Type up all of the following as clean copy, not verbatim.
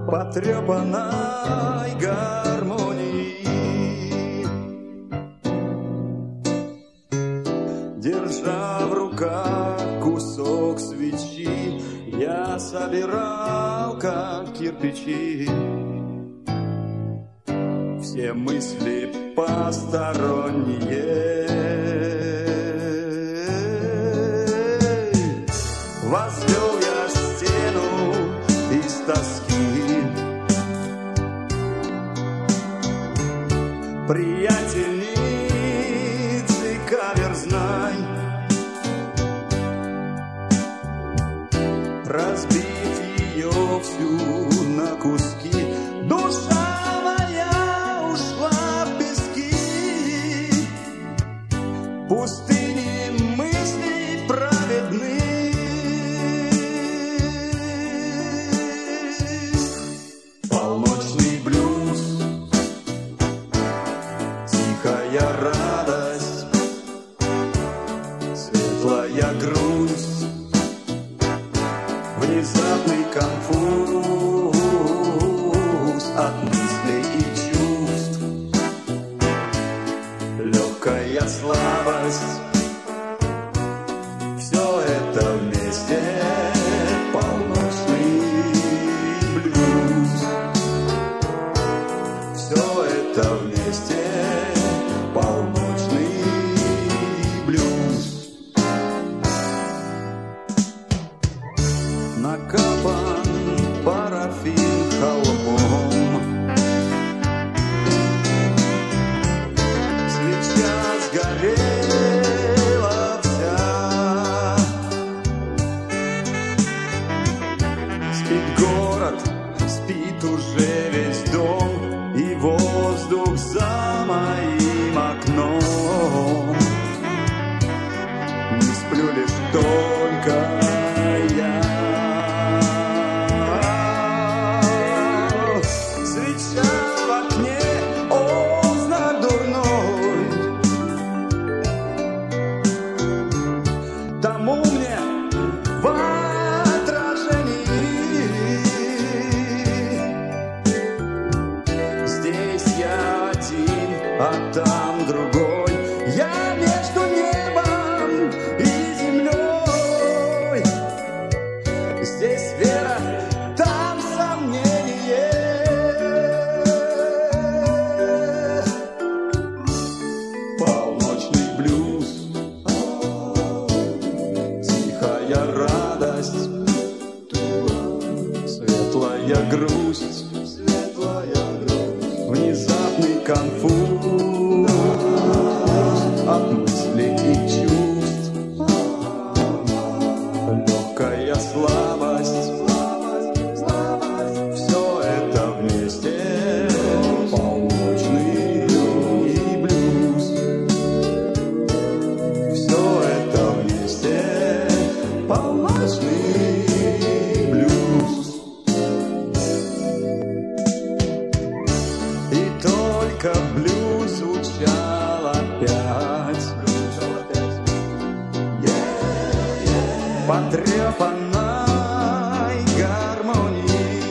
потрепанной гармонии. Держа в руках кусок свечи, я собирал, как кирпичи, все мысли посторонние. Возвел я стену из тоски, приятельницы каверзной, разбив ее всю на куски, душа моя ушла в пески, пустыни мыслей праведных. Полночный блюз, тихая радость, светлая грусть, внезапный конфуз от мыслей и чувств, легкая слабость, все это вместе полночный блюз, все это вместе полночный блюз. Накапан парафин холмом, свеча сгорела вся, спит город, спит уже весь дом, и воздух за моим окном. Не сплю лишь только я. Свеча в окне, о, знак дурной, тому мне в отражении. Здесь я один, а там другой. Я между небом и землей. Здесь вера, там сомнение. Полночный блюз, тихая радость, светлая грусть, внезапный конфуз от мыслей и чувств, легкая слабость, все это вместе полночный блюз, все это вместе полночный блюз. И только блюз звучал опять, потрепанной гармонии.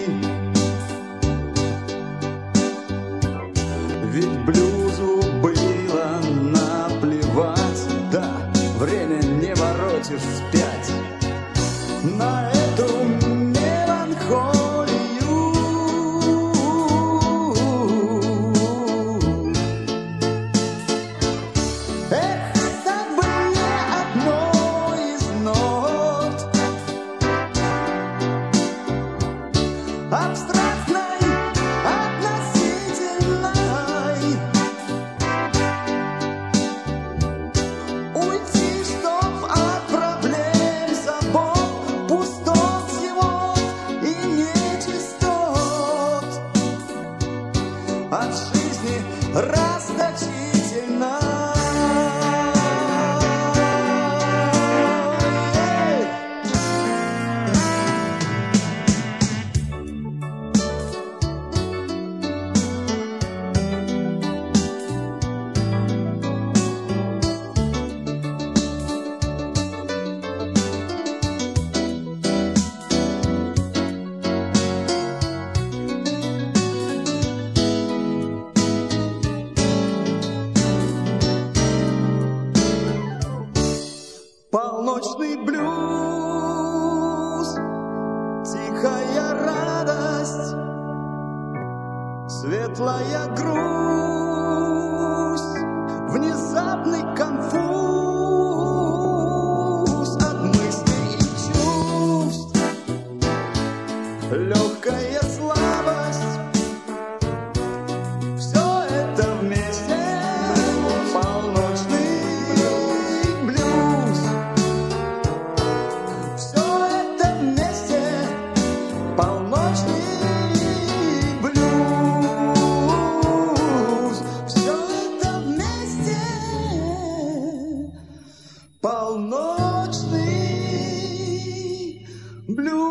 Ведь блюзу было наплевать, да, время не воротишь вспять на эту меланхолию. Эх, так бы мне одной из нот абстрактной, относительной, уйти, чтоб от проблем, забот, пустот всего и нечистот, от жизни расточительной. светлая грусть, внезапный конфуз от мыслей и чувств, легкая слабость. Все это вместе полночный блюз. Все это вместе полночный блюз. Все это вместе полночный блюз.